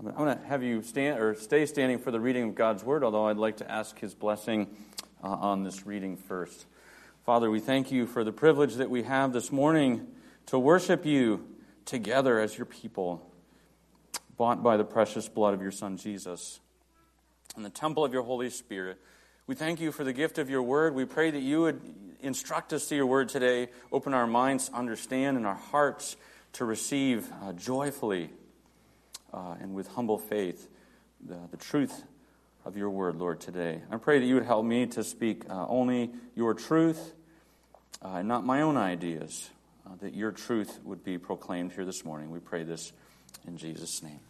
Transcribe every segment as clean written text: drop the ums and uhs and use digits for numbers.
I'm going to have you stay standing for the reading of God's Word, although I'd like to ask His blessing on this reading first. Father, we thank you for the privilege that we have this morning to worship you together as your people, bought by the precious blood of your Son, Jesus, in the temple of your Holy Spirit. We thank you for the gift of your Word. We pray that you would instruct us to your Word today, open our minds to understand and our hearts to receive joyfully and with humble faith the truth of your Word, Lord, today. I pray that you would help me to speak only your truth and not my own ideas, that your truth would be proclaimed here this morning. We pray this in Jesus' name.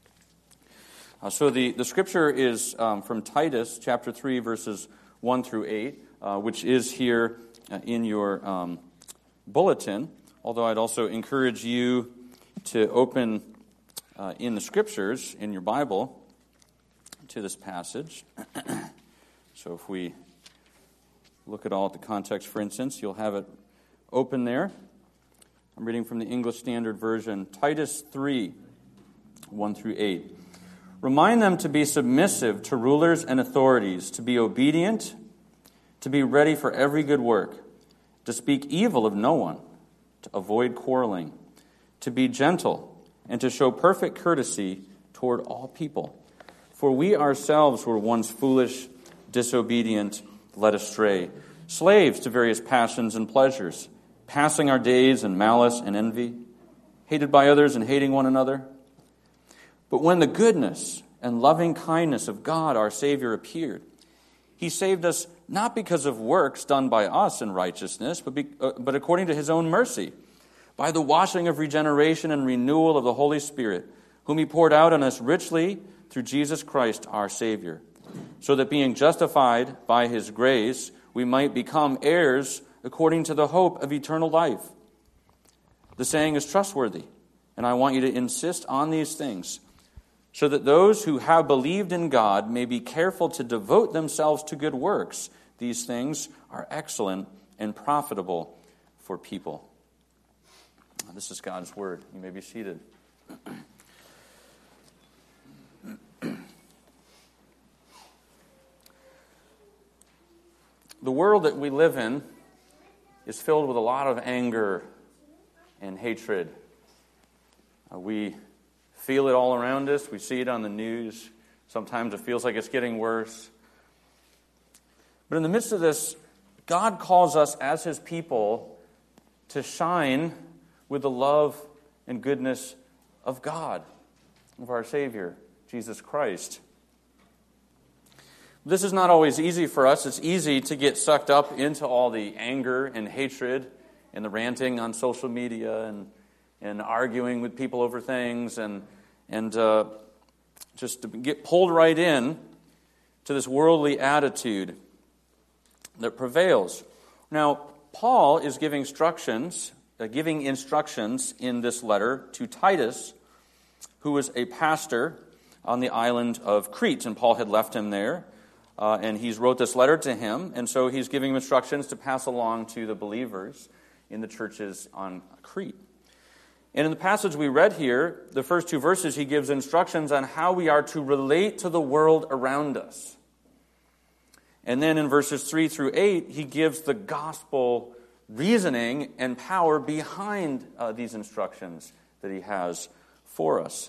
So the scripture is from Titus chapter 3, verses 1 through 8, which is here in your bulletin, although I'd also encourage you to open in the scriptures, in your Bible, to this passage. So if we look at all at the context, for instance, you'll have it open there. I'm reading from the English Standard Version, Titus 3, 1 through 8. Remind them to be submissive to rulers and authorities, to be obedient, to be ready for every good work, to speak evil of no one, to avoid quarreling, to be gentle, and to show perfect courtesy toward all people. For we ourselves were once foolish, disobedient, led astray, slaves to various passions and pleasures, passing our days in malice and envy, hated by others and hating one another. But when the goodness and loving kindness of God our Savior appeared, He saved us not because of works done by us in righteousness, but according to His own mercy, by the washing of regeneration and renewal of the Holy Spirit, whom He poured out on us richly through Jesus Christ our Savior, so that being justified by His grace, we might become heirs according to the hope of eternal life. The saying is trustworthy, and I want you to insist on these things, so that those who have believed in God may be careful to devote themselves to good works. These things are excellent and profitable for people. This is God's Word. You may be seated. The world that we live in is filled with a lot of anger and hatred. We feel it all around us. We see it on the news. Sometimes it feels like it's getting worse. But in the midst of this, God calls us as His people to shine with the love and goodness of God, of our Savior, Jesus Christ. This is not always easy for us. It's easy to get sucked up into all the anger and hatred and the ranting on social media and arguing with people over things and just to get pulled right in to this worldly attitude that prevails. Now, Paul is giving instructions in this letter to Titus, who was a pastor on the island of Crete, and Paul had left him there, and he's wrote this letter to him, and so he's giving him instructions to pass along to the believers in the churches on Crete. And in the passage we read here, the first two verses, he gives instructions on how we are to relate to the world around us. And then in verses 3 through 8, he gives the gospel reasoning and power behind these instructions that he has for us.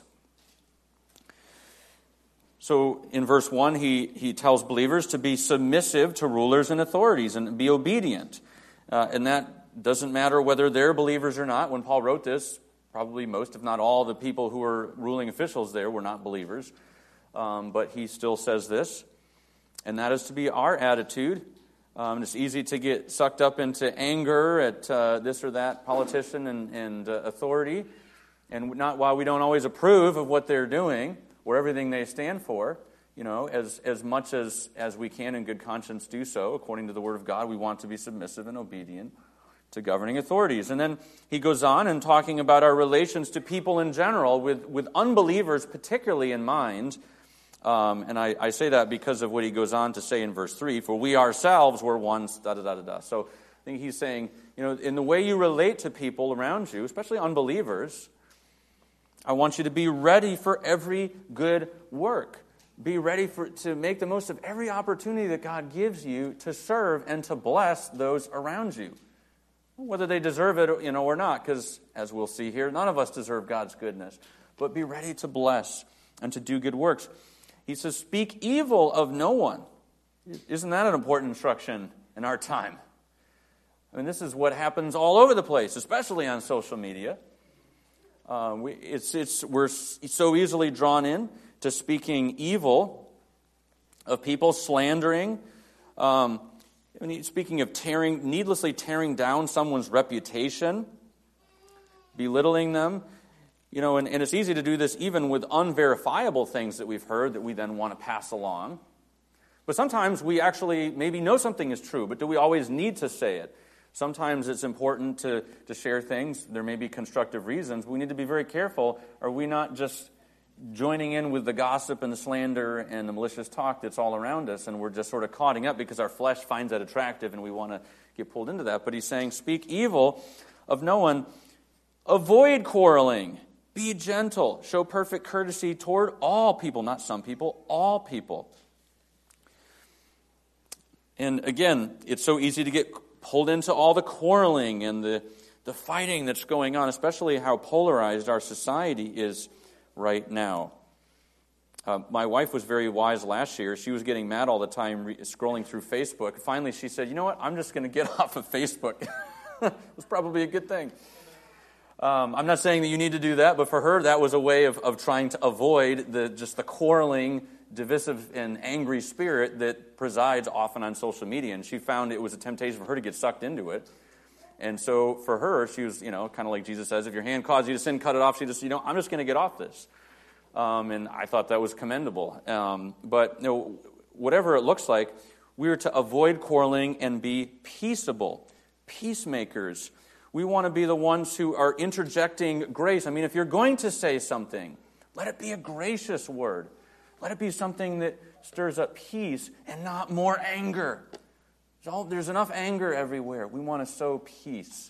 So in verse 1, he tells believers to be submissive to rulers and authorities and be obedient. And that doesn't matter whether they're believers or not. When Paul wrote this, probably most, if not all, the people who were ruling officials there were not believers. But he still says this, and that is to be our attitude. It's easy to get sucked up into anger at this or that politician and authority, and not while we don't always approve of what they're doing or everything they stand for, as much as we can in good conscience do so, according to the Word of God, we want to be submissive and obedient to governing authorities. And then he goes on in talking about our relations to people in general, with unbelievers particularly in mind. And I say that because of what he goes on to say in verse 3, for we ourselves were once, da-da-da-da-da. So I think he's saying, in the way you relate to people around you, especially unbelievers, I want you to be ready for every good work. Be ready to make the most of every opportunity that God gives you to serve and to bless those around you. Whether they deserve it, or not, because as we'll see here, none of us deserve God's goodness. But be ready to bless and to do good works. He says, speak evil of no one. Isn't that an important instruction in our time? I mean, this is what happens all over the place, especially on social media. We're so easily drawn in to speaking evil of people, slandering. Speaking of needlessly tearing down someone's reputation, belittling them. And it's easy to do this even with unverifiable things that we've heard that we then want to pass along. But sometimes we actually maybe know something is true, but do we always need to say it? Sometimes it's important to share things. There may be constructive reasons. We need to be very careful. Are we not just joining in with the gossip and the slander and the malicious talk that's all around us, and we're just sort of caught up because our flesh finds that attractive and we want to get pulled into that? But he's saying, speak evil of no one. Avoid quarreling. Be gentle. Show perfect courtesy toward all people, not some people, all people. And again, it's so easy to get pulled into all the quarreling and the fighting that's going on, especially how polarized our society is right now. My wife was very wise last year. She was getting mad all the time scrolling through Facebook. Finally, she said, you know what, I'm just going to get off of Facebook. It was probably a good thing. I'm not saying that you need to do that, but for her, that was a way of trying to avoid the quarreling, divisive, and angry spirit that presides often on social media. And she found it was a temptation for her to get sucked into it. And so for her, she was, kind of like Jesus says, if your hand causes you to sin, cut it off. She just, I'm just going to get off this. And I thought that was commendable. But whatever it looks like, we are to avoid quarreling and be peaceable, peacemakers. We want to be the ones who are interjecting grace. I mean, if you're going to say something, let it be a gracious word. Let it be something that stirs up peace and not more anger. There's enough anger everywhere. We want to sow peace.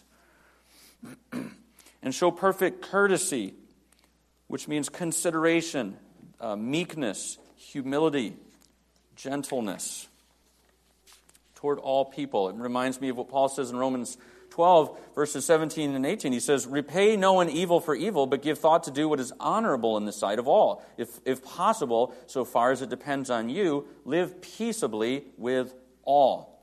And show perfect courtesy, which means consideration, meekness, humility, gentleness toward all people. It reminds me of what Paul says in Romans 12, verses 17 and 18. He says, repay no one evil for evil, but give thought to do what is honorable in the sight of all. If possible, so far as it depends on you, live peaceably with all.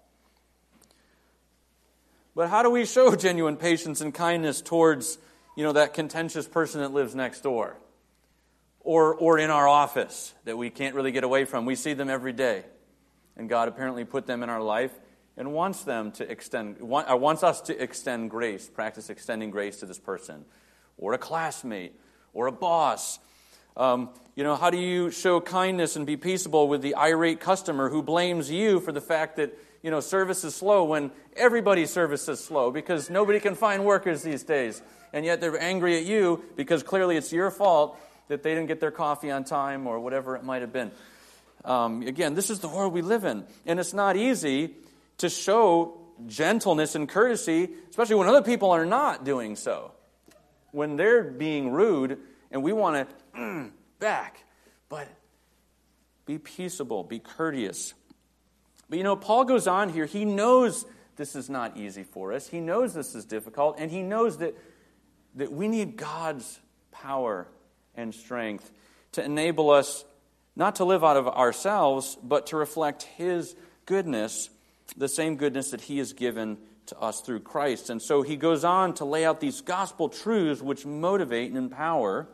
But how do we show genuine patience and kindness towards, that contentious person that lives next door? Or in our office that we can't really get away from? We see them every day. And God apparently put them in our life and wants us to extend grace, practice extending grace to this person, or a classmate, or a boss. How do you show kindness and be peaceable with the irate customer who blames you for the fact that, service is slow when everybody's service is slow because nobody can find workers these days, and yet they're angry at you because clearly it's your fault that they didn't get their coffee on time or whatever it might have been. Again, this is the world we live in, and it's not easy to show gentleness and courtesy, especially when other people are not doing so. When they're being rude and we want to back. But be peaceable, be courteous. But Paul goes on here. He knows this is not easy for us. He knows this is difficult, and he knows that we need God's power and strength to enable us not to live out of ourselves, but to reflect His goodness, the same goodness that He has given to us through Christ. And so he goes on to lay out these gospel truths which motivate and empower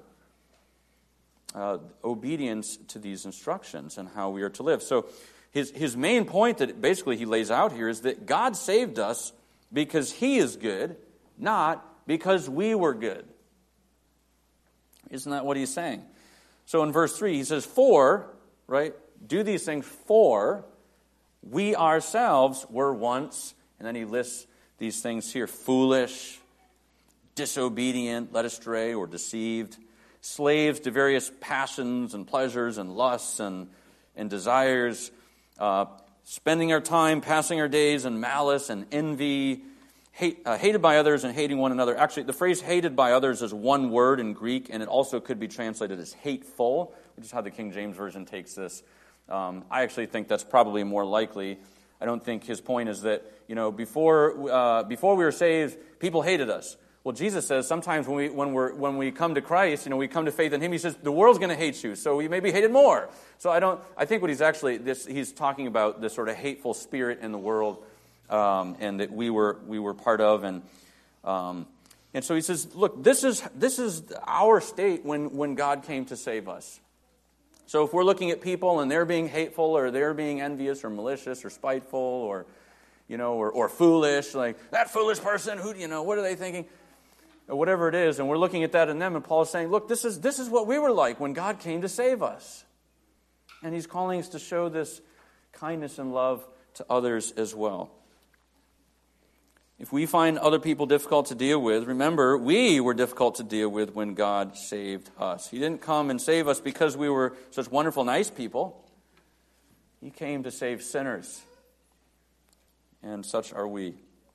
obedience to these instructions and how we are to live. So his main point that basically he lays out here is that God saved us because He is good, not because we were good. Isn't that what he's saying? So in verse 3, he says, do these things for we ourselves were once, and then he lists these things here, foolish, disobedient, led astray, or deceived, slaves to various passions and pleasures and lusts and desires, spending our time, passing our days in malice and envy, hated by others and hating one another. Actually, the phrase hated by others is one word in Greek, and it also could be translated as hateful, which is how the King James Version takes this. I actually think that's probably more likely. I don't think his point is that, before we were saved, people hated us. Well, Jesus says sometimes when we come to Christ, we come to faith in him, he says the world's going to hate you, so you may be hated more. So I think what he's talking about this sort of hateful spirit in the world, and that we were part of, and so he says, look, this is our state when God came to save us. So if we're looking at people and they're being hateful or they're being envious or malicious or spiteful or foolish, like that foolish person, what are they thinking? Or whatever it is, and we're looking at that in them, and Paul is saying, look, this is what we were like when God came to save us. And he's calling us to show this kindness and love to others as well. If we find other people difficult to deal with, remember, we were difficult to deal with when God saved us. He didn't come and save us because we were such wonderful, nice people. He came to save sinners. And such are we.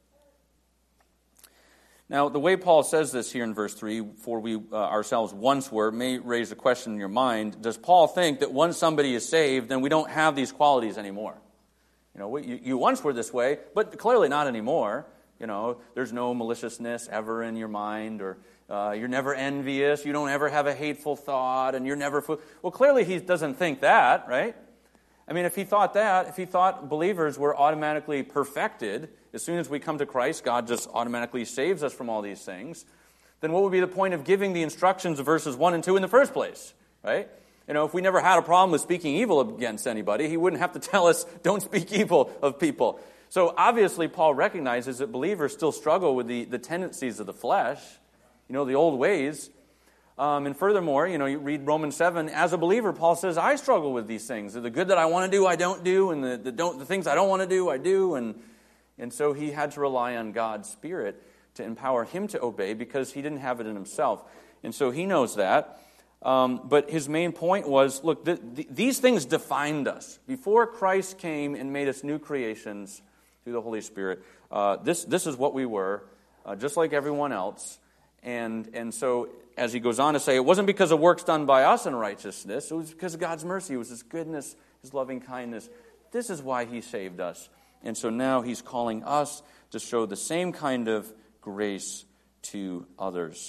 Now, the way Paul says this here in verse 3, for we ourselves once were, may raise a question in your mind. Does Paul think that once somebody is saved, then we don't have these qualities anymore? You once were this way, but clearly not anymore. There's no maliciousness ever in your mind, or you're never envious, you don't ever have a hateful thought, and you're never... Well, clearly he doesn't think that, right? I mean, if he thought believers were automatically perfected, as soon as we come to Christ, God just automatically saves us from all these things, then what would be the point of giving the instructions of verses 1 and 2 in the first place, right? If we never had a problem with speaking evil against anybody, he wouldn't have to tell us, don't speak evil of people. So obviously Paul recognizes that believers still struggle with the tendencies of the flesh, the old ways. And furthermore, you read Romans 7, as a believer, Paul says, I struggle with these things. The good that I want to do, I don't do, and the things I don't want to do, I do. And so he had to rely on God's Spirit to empower him to obey because he didn't have it in himself. And so he knows that. But his main point was, look, these things defined us. Before Christ came and made us new creations through the Holy Spirit, this is what we were, just like everyone else. And so, as he goes on to say, it wasn't because of works done by us in righteousness. It was because of God's mercy. It was His goodness, His loving kindness. This is why He saved us. And so now He's calling us to show the same kind of grace to others.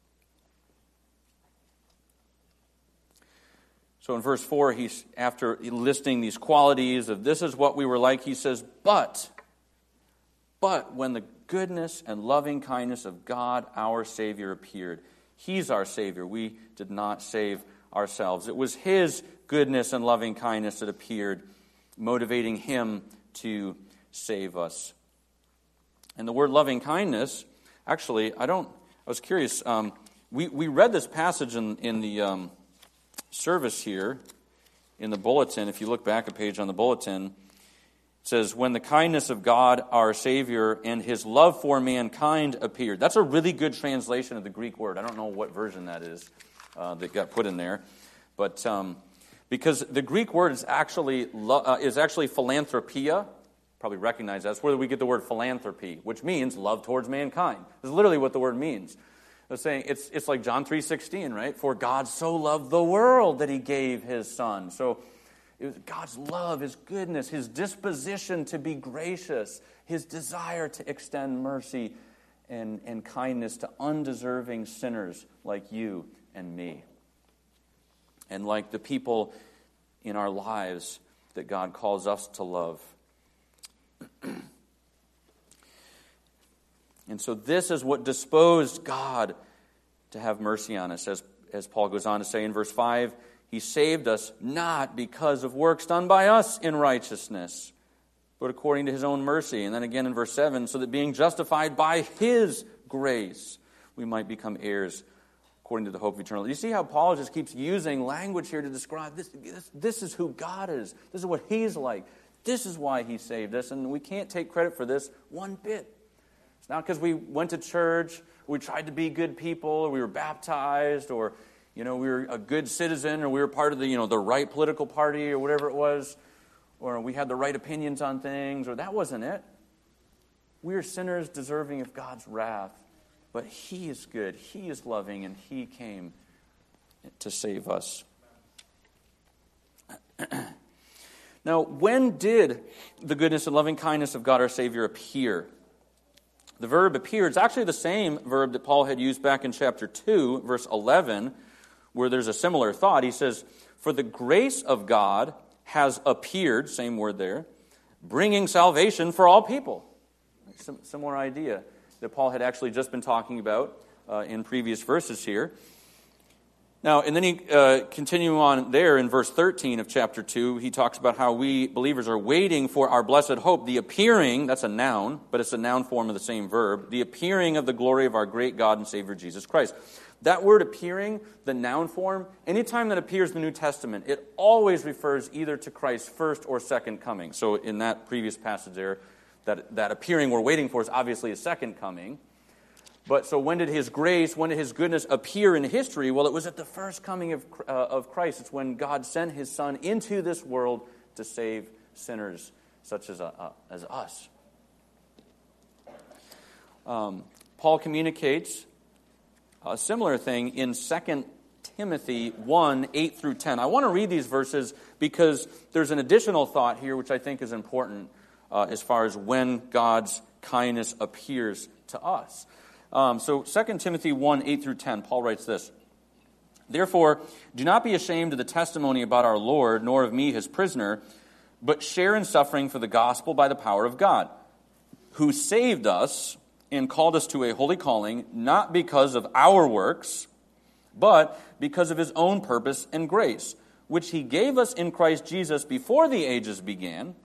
So in verse 4, he's after listing these qualities of this is what we were like, he says, But when the goodness and loving kindness of God, our Savior, appeared. He's our Savior. We did not save ourselves. It was His goodness and loving kindness that appeared, motivating Him to save us. And the word loving kindness, actually, I was curious. We read this passage in the service here in the bulletin. If you look back a page on the bulletin, it says, when the kindness of God, our Savior, and His love for mankind appeared. That's a really good translation of the Greek word. I don't know what version that is that got put in there. But because the Greek word is actually philanthropia. Probably recognize that. That's where we get the word philanthropy, which means love towards mankind. That's literally what the word means. It's saying it's like John 3:16, right? For God so loved the world that He gave His Son. So it was God's love, His goodness, His disposition to be gracious, His desire to extend mercy and kindness to undeserving sinners like you and me. And like the people in our lives that God calls us to love. And so this is what disposed God to have mercy on us. As Paul goes on to say in verse 5, He saved us not because of works done by us in righteousness, but according to His own mercy. And then again in verse 7, so that being justified by His grace, we might become heirs according to the hope of eternal life. You see how Paul just keeps using language here to describe this? This is who God is. This is what He's like. This is why He saved us, and we can't take credit for this one bit. It's not because we went to church, we tried to be good people, or we were baptized, or we were a good citizen, or we were part of the right political party, or whatever it was, or we had the right opinions on things, or that wasn't it. We are sinners deserving of God's wrath, but He is good, He is loving, and He came to save us. Now, when did the goodness and loving kindness of God our Savior appear? The verb appear, it's actually the same verb that Paul had used back in chapter 2, verse 11, where there's a similar thought. He says, "For the grace of God has appeared," same word there, "bringing salvation for all people." Similar idea that Paul had actually just been talking about in previous verses here. Now, and then he, continuing on there in verse 13 of chapter 2, he talks about how we believers are waiting for our blessed hope, the appearing, that's a noun, but it's a noun form of the same verb, the appearing of the glory of our great God and Savior Jesus Christ. That word appearing, the noun form, anytime that appears in the New Testament, it always refers either to Christ's first or second coming. So in that previous passage there, that appearing we're waiting for is obviously a second coming. But so when did His grace, when did His goodness appear in history? Well, it was at the first coming of Christ. It's when God sent His Son into this world to save sinners such as us. Paul communicates a similar thing in 2 Timothy 1, 8 through 10. I want to read these verses because there's an additional thought here which I think is important as far as when God's kindness appears to us. So 2 Timothy 1, 8 through 10, Paul writes this: "Therefore, do not be ashamed of the testimony about our Lord, nor of me, His prisoner, but share in suffering for the gospel by the power of God, who saved us and called us to a holy calling, not because of our works, but because of His own purpose and grace, which He gave us in Christ Jesus before the ages began."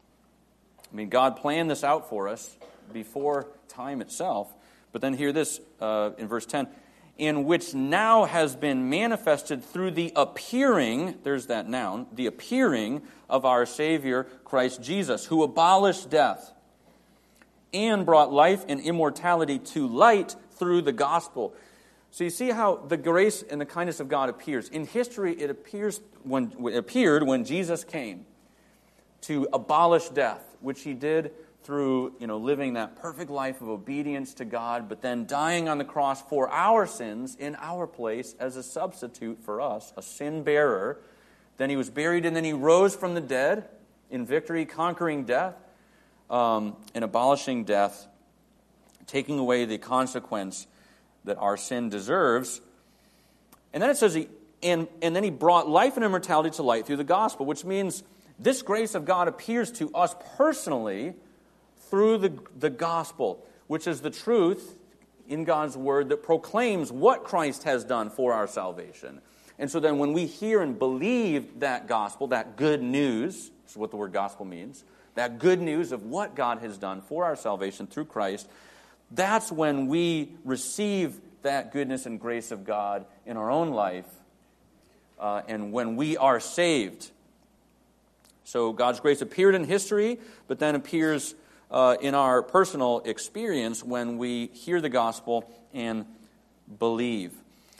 I mean, God planned this out for us before time itself. But then hear this in verse 10, "in which now has been manifested through the appearing," there's that noun, "the appearing of our Savior Christ Jesus, who abolished death and brought life and immortality to light through the gospel." So you see how the grace and the kindness of God appears. In history, it appeared when Jesus came to abolish death, which He did through living that perfect life of obedience to God, but then dying on the cross for our sins in our place as a substitute for us, a sin bearer. Then He was buried, and then He rose from the dead in victory, conquering death and abolishing death, taking away the consequence that our sin deserves. And then it says, and then He brought life and immortality to light through the gospel, which means this grace of God appears to us personally through the gospel, which is the truth in God's word that proclaims what Christ has done for our salvation. And so then when we hear and believe that gospel, that good news, is what the word gospel means, that good news of what God has done for our salvation through Christ, that's when we receive that goodness and grace of God in our own life, and when we are saved. So God's grace appeared in history, but then appears in our personal experience when we hear the gospel and believe.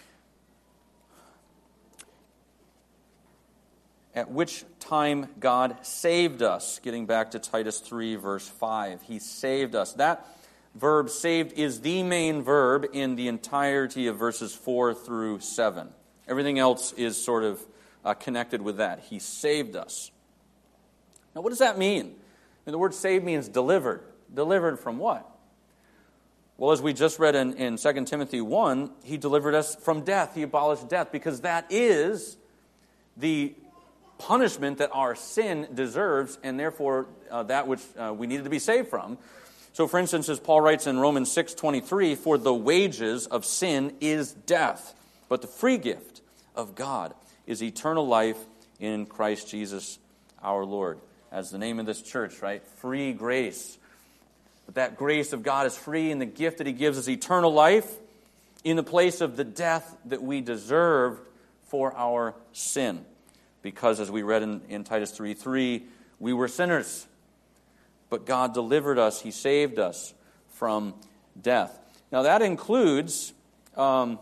At which time God saved us. Getting back to Titus 3, verse 5. He saved us. That verb, saved, is the main verb in the entirety of verses 4 through 7. Everything else is sort of connected with that. He saved us. Now, what does that mean? The word saved means delivered. Delivered from what? Well, as we just read in 2 Timothy 1, He delivered us from death. He abolished death because that is the punishment that our sin deserves, and therefore that which we needed to be saved from. So, for instance, as Paul writes in Romans 6:23, "For the wages of sin is death, but the free gift of God is eternal life in Christ Jesus our Lord." As the name of this church, right? Free grace. But that grace of God is free, and the gift that He gives is eternal life in the place of the death that we deserved for our sin. Because, as we read in Titus 3:3, we were sinners, but God delivered us. He saved us from death. Now, that includes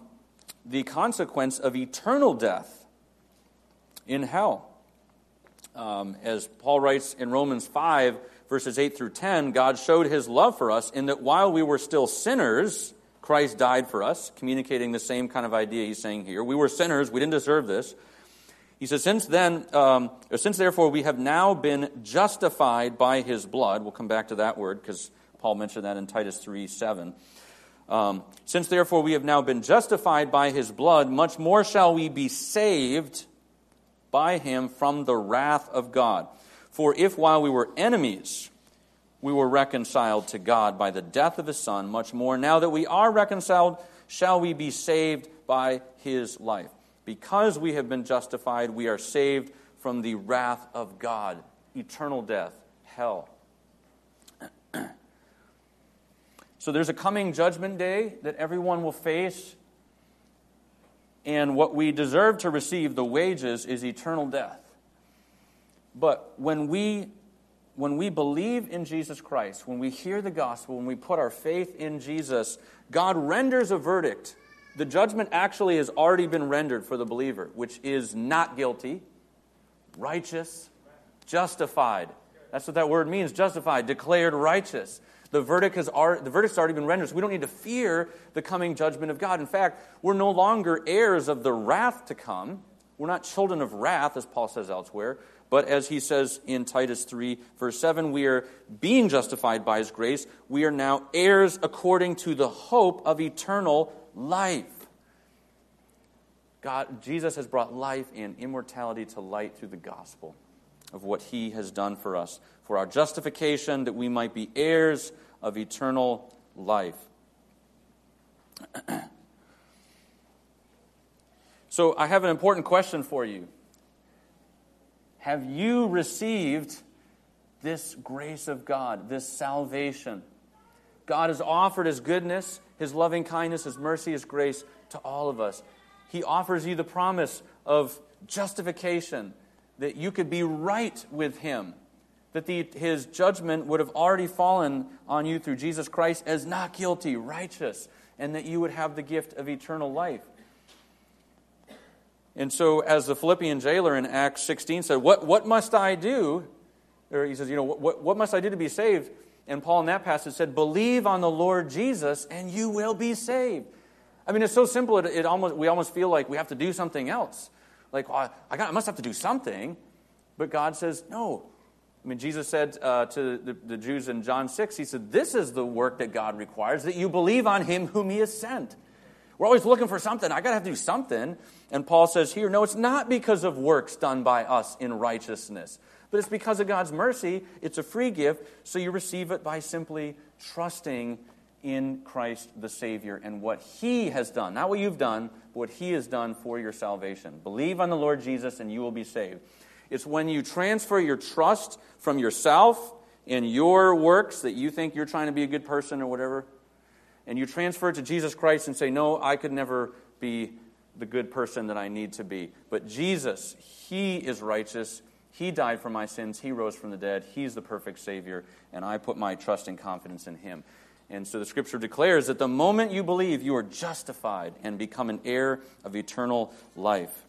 the consequence of eternal death in hell. As Paul writes in Romans 5, verses 8 through 10, God showed his love for us in that while we were still sinners, Christ died for us, communicating the same kind of idea he's saying here. We were sinners, we didn't deserve this. He says, since therefore we have now been justified by his blood, we'll come back to that word because Paul mentioned that in Titus 3:7. Since therefore we have now been justified by his blood, much more shall we be saved by him from the wrath of God. For if while we were enemies, we were reconciled to God by the death of his Son, much more now that we are reconciled, shall we be saved by his life. Because we have been justified, we are saved from the wrath of God, eternal death, hell. So there's a coming judgment day that everyone will face, and what we deserve to receive, the wages, is eternal death. But when we believe in Jesus Christ, when we hear the gospel, when we put our faith in Jesus, God renders a verdict. The judgment actually has already been rendered for the believer, which is not guilty, righteous, justified. That's what that word means, justified, declared righteous. The verdict's already been rendered, so we don't need to fear the coming judgment of God. In fact, we're no longer heirs of the wrath to come. We're not children of wrath, as Paul says elsewhere. But as he says in Titus 3, verse 7, we are being justified by his grace. We are now heirs according to the hope of eternal life. Jesus has brought life and immortality to light through the gospel of what he has done for us, for our justification, that we might be heirs of eternal life. So I have an important question for you. Have you received this grace of God, this salvation? God has offered his goodness, his loving kindness, his mercy, his grace to all of us. He offers you the promise of justification, that you could be right with him, that his judgment would have already fallen on you through Jesus Christ as not guilty, righteous, and that you would have the gift of eternal life. And so, as the Philippian jailer in Acts 16 said, what must I do? Or he says, what must I do to be saved? And Paul in that passage said, believe on the Lord Jesus and you will be saved. I mean, it's so simple, we almost feel like we have to do something else. Like, I must have to do something. But God says, no. I mean, Jesus said to the Jews in John 6, he said, this is the work that God requires, that you believe on him whom he has sent. We're always looking for something. I got to have to do something. And Paul says here, no, it's not because of works done by us in righteousness, but it's because of God's mercy. It's a free gift, so you receive it by simply trusting in Christ the Savior and what he has done. Not what you've done, but what he has done for your salvation. Believe on the Lord Jesus and you will be saved. It's when you transfer your trust from yourself and your works that you think you're trying to be a good person or whatever, and you transfer it to Jesus Christ and say, no, I could never be the good person that I need to be. But Jesus, he is righteous. He died for my sins. He rose from the dead. He's the perfect Savior, and I put my trust and confidence in him. And so the Scripture declares that the moment you believe, you are justified and become an heir of eternal life.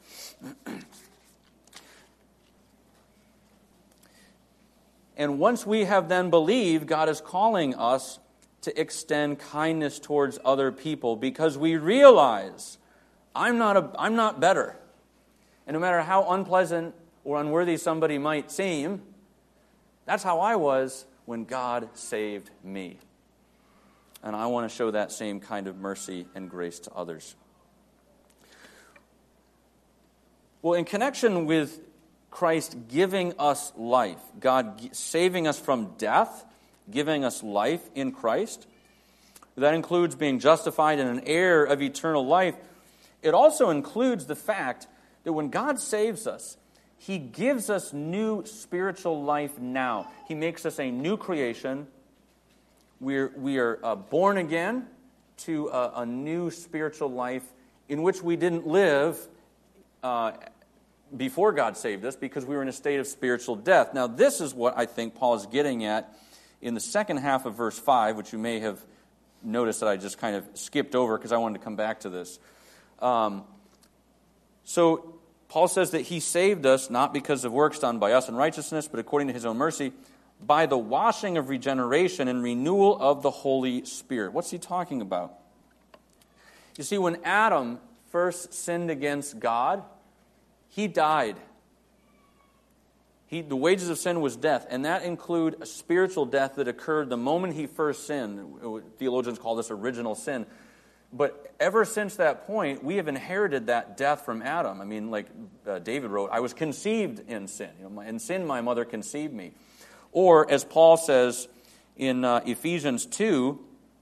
And once we have then believed, God is calling us to extend kindness towards other people because we realize I'm not better. And no matter how unpleasant or unworthy somebody might seem, that's how I was when God saved me. And I want to show that same kind of mercy and grace to others. Well, in connection with Christ giving us life, God saving us from death, giving us life in Christ, that includes being justified and an heir of eternal life. It also includes the fact that when God saves us, he gives us new spiritual life now. He makes us a new creation. We are born again to a new spiritual life in which we didn't live before God saved us because we were in a state of spiritual death. Now, this is what I think Paul is getting at in the second half of verse 5, which you may have noticed that I just kind of skipped over because I wanted to come back to this. So Paul says that he saved us not because of works done by us in righteousness, but according to his own mercy, by the washing of regeneration and renewal of the Holy Spirit. What's he talking about? You see, when Adam first sinned against God, he died. The wages of sin was death, and that included a spiritual death that occurred the moment he first sinned. Theologians call this original sin. But ever since that point, we have inherited that death from Adam. I mean, like David wrote, I was conceived in sin. In sin, my mother conceived me. Or, as Paul says in Ephesians 2,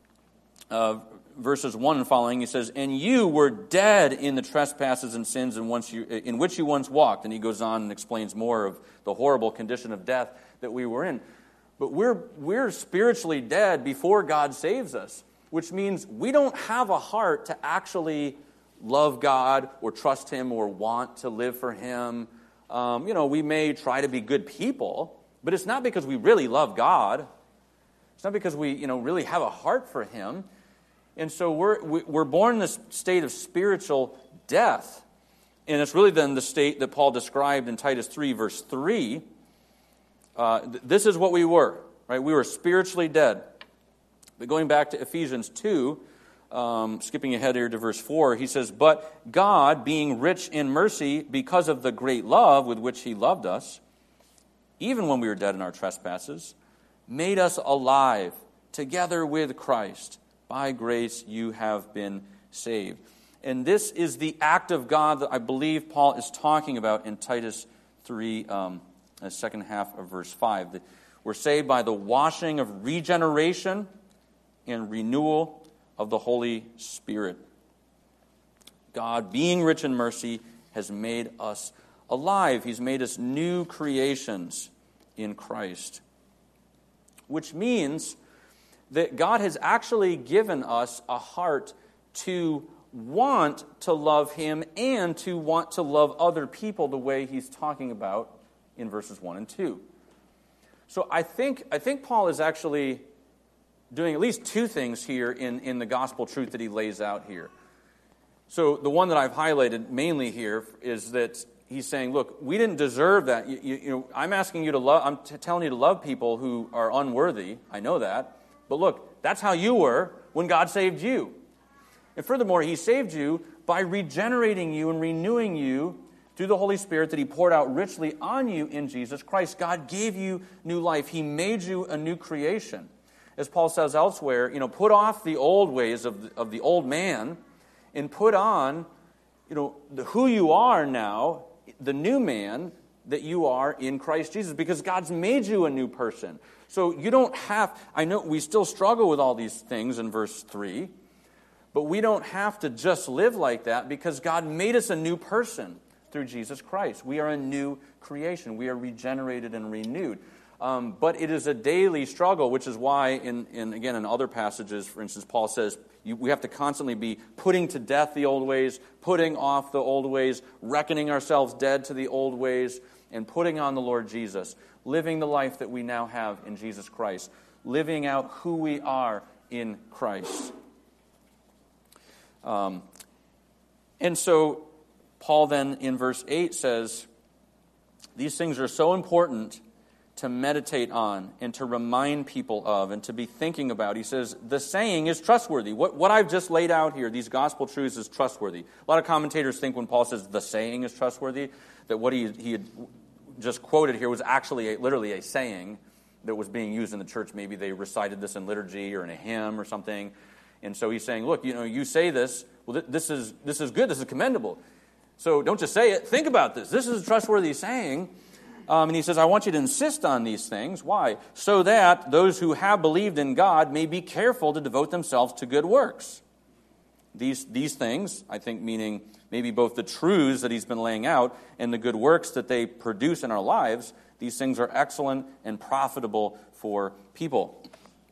verses 1 and following, he says, and you were dead in the trespasses and sins in which you once walked. And he goes on and explains more of the horrible condition of death that we were in. But we're spiritually dead before God saves us, which means we don't have a heart to actually love God or trust Him or want to live for Him. We may try to be good people, but it's not because we really love God. It's not because we, really have a heart for Him. And so we're born in this state of spiritual death. And it's really then the state that Paul described in Titus 3, verse 3. This is what we were, right? We were spiritually dead. But going back to Ephesians 2, skipping ahead here to verse 4, he says, but God, being rich in mercy because of the great love with which He loved us, even when we were dead in our trespasses, made us alive together with Christ. By grace you have been saved. And this is the act of God that I believe Paul is talking about in Titus 3, the second half of verse 5. We're saved by the washing of regeneration and renewal of the Holy Spirit. God, being rich in mercy, has made us alive. He's made us new creations in Christ. Which means that God has actually given us a heart to want to love Him and to want to love other people the way He's talking about in verses 1 and 2. So I think Paul is actually doing at least two things here in the gospel truth that he lays out here. So the one that I've highlighted mainly here is that he's saying, look, we didn't deserve that. I'm asking you to love, telling you to love people who are unworthy. I know that. But look, that's how you were when God saved you. And furthermore, He saved you by regenerating you and renewing you through the Holy Spirit that He poured out richly on you in Jesus Christ. God gave you new life. He made you a new creation. As Paul says elsewhere, put off the old ways of the old man and put on, who you are now, the new man that you are in Christ Jesus, because God's made you a new person. So you don't have, I know we still struggle with all these things in verse 3, but we don't have to just live like that because God made us a new person through Jesus Christ. We are a new creation. We are regenerated and renewed. But it is a daily struggle, which is why, in other passages, for instance, Paul says we have to constantly be putting to death the old ways, putting off the old ways, reckoning ourselves dead to the old ways, and putting on the Lord Jesus, living the life that we now have in Jesus Christ, living out who we are in Christ. And so Paul then in verse 8 says, these things are so important to meditate on and to remind people of and to be thinking about. He says, the saying is trustworthy. What I've just laid out here, these gospel truths, is trustworthy. A lot of commentators think when Paul says the saying is trustworthy, that what he had just quoted here was actually literally a saying that was being used in the church. Maybe they recited this in liturgy or in a hymn or something. And so he's saying, look, you say this, well, this is good, this is commendable. So don't just say it, think about this. This is a trustworthy saying. And he says, I want you to insist on these things. Why? So that those who have believed in God may be careful to devote themselves to good works. These things, I think, meaning maybe both the truths that he's been laying out and the good works that they produce in our lives, these things are excellent and profitable for people.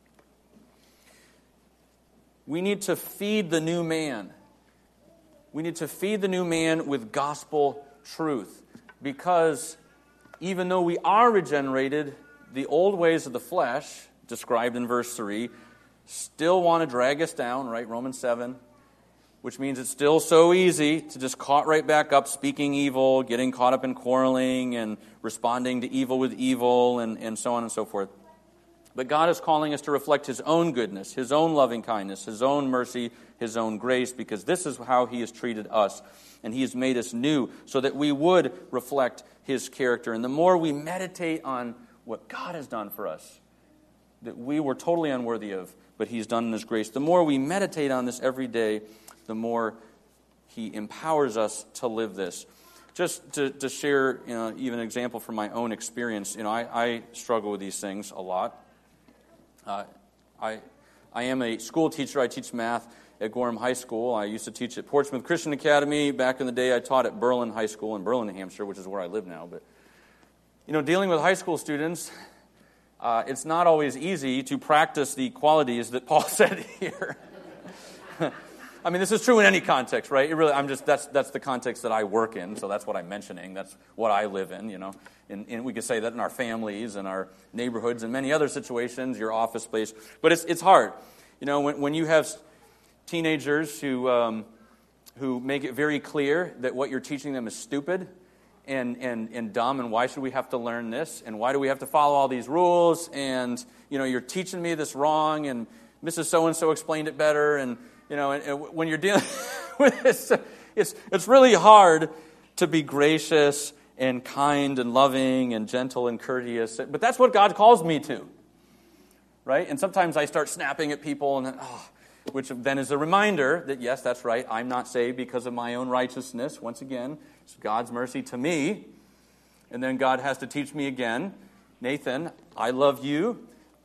We need to feed the new man. We need to feed the new man with gospel truth, because even though we are regenerated, the old ways of the flesh, described in verse 3, still want to drag us down, right? Romans 7. which means it's still so easy to just caught right back up speaking evil, getting caught up in quarreling and responding to evil with evil and so on and so forth. But God is calling us to reflect His own goodness, His own loving kindness, His own mercy, His own grace, because this is how He has treated us. And He has made us new so that we would reflect His character. And the more we meditate on what God has done for us, that we were totally unworthy of, but He's done in His grace, the more we meditate on this every day, the more He empowers us to live this. Just to share, even an example from my own experience, I struggle with these things a lot. I am a school teacher. I teach math at Gorham High School. I used to teach at Portsmouth Christian Academy. Back in the day, I taught at Berlin High School in Berlin, New Hampshire, which is where I live now. But, dealing with high school students, it's not always easy to practice the qualities that Paul said here. I mean, this is true in any context, right? That's the context that I work in, so that's what I'm mentioning. That's what I live in, And we could say that in our families and our neighborhoods and many other situations, your office space. But it's hard. When you have teenagers who make it very clear that what you're teaching them is stupid and dumb, and why should we have to learn this? And why do we have to follow all these rules? And, you're teaching me this wrong, and Mrs. So-and-so explained it better, and when you're dealing with this, it's really hard to be gracious and kind and loving and gentle and courteous. But that's what God calls me to, right? And sometimes I start snapping at people, and which then is a reminder that, yes, that's right, I'm not saved because of my own righteousness. Once again, it's God's mercy to me. And then God has to teach me again, Nathan, I love you.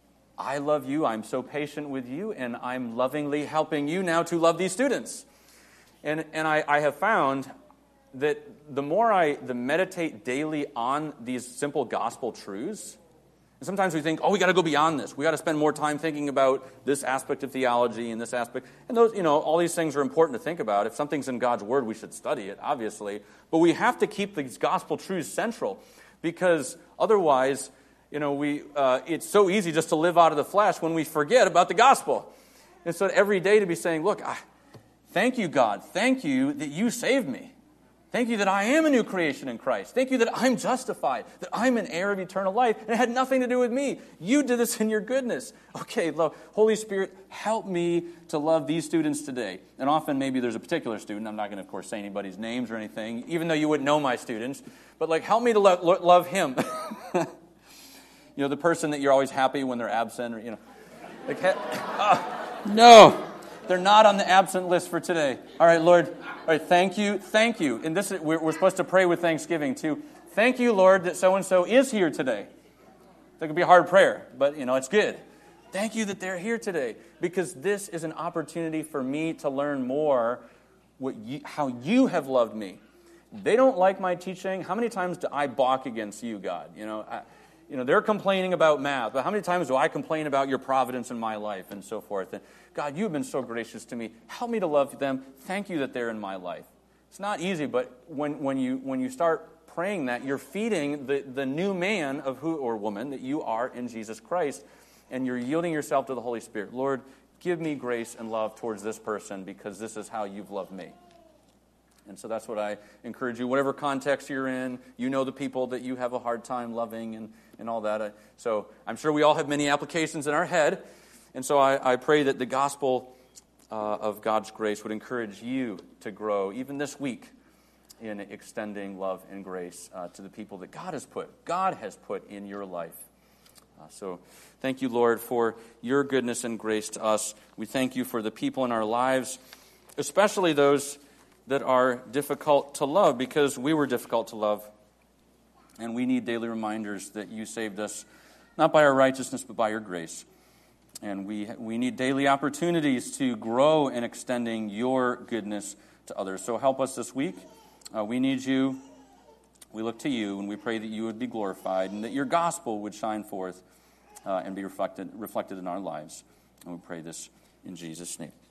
I'm so patient with you, and I'm lovingly helping you now to love these students. And I have found that the more I meditate daily on these simple gospel truths, and sometimes we think, we got to go beyond this. We got to spend more time thinking about this aspect of theology and this aspect. And those, all these things are important to think about. If something's in God's Word, we should study it, obviously. But we have to keep these gospel truths central, because otherwise, it's so easy just to live out of the flesh when we forget about the gospel. And so every day to be saying, look, thank you, God. Thank you that you saved me. Thank you that I am a new creation in Christ. Thank you that I'm justified, that I'm an heir of eternal life, and it had nothing to do with me. You did this in your goodness. Okay, Holy Spirit, help me to love these students today. And often maybe there's a particular student. I'm not going to, of course, say anybody's names or anything, even though you wouldn't know my students. But help me to love him. The person that you're always happy when they're absent, or no, they're not on the absent list for today. All right, Lord. All right, thank you. And this we're supposed to pray with thanksgiving too. Thank you, Lord, that so and so is here today. That could be a hard prayer, but it's good. Thank you that they're here today, because this is an opportunity for me to learn more how you have loved me. They don't like my teaching. How many times do I balk against you, God? They're complaining about math, but how many times do I complain about your providence in my life and so forth? And God, you've been so gracious to me. Help me to love them. Thank you that they're in my life. It's not easy, but when you start praying that, you're feeding the new man or woman that you are in Jesus Christ, and you're yielding yourself to the Holy Spirit. Lord, give me grace and love towards this person, because this is how you've loved me. And so that's what I encourage you. Whatever context you're in, the people that you have a hard time loving and all that. So I'm sure we all have many applications in our head. And so I pray that the gospel of God's grace would encourage you to grow, even this week, in extending love and grace to the people that God has put in your life. So thank you, Lord, for your goodness and grace to us. We thank you for the people in our lives, especially those that are difficult to love, because we were difficult to love. And we need daily reminders that you saved us, not by our righteousness, but by your grace. And we need daily opportunities to grow in extending your goodness to others. So help us this week. We need you. We look to you, and we pray that you would be glorified and that your gospel would shine forth and be reflected in our lives. And we pray this in Jesus' name.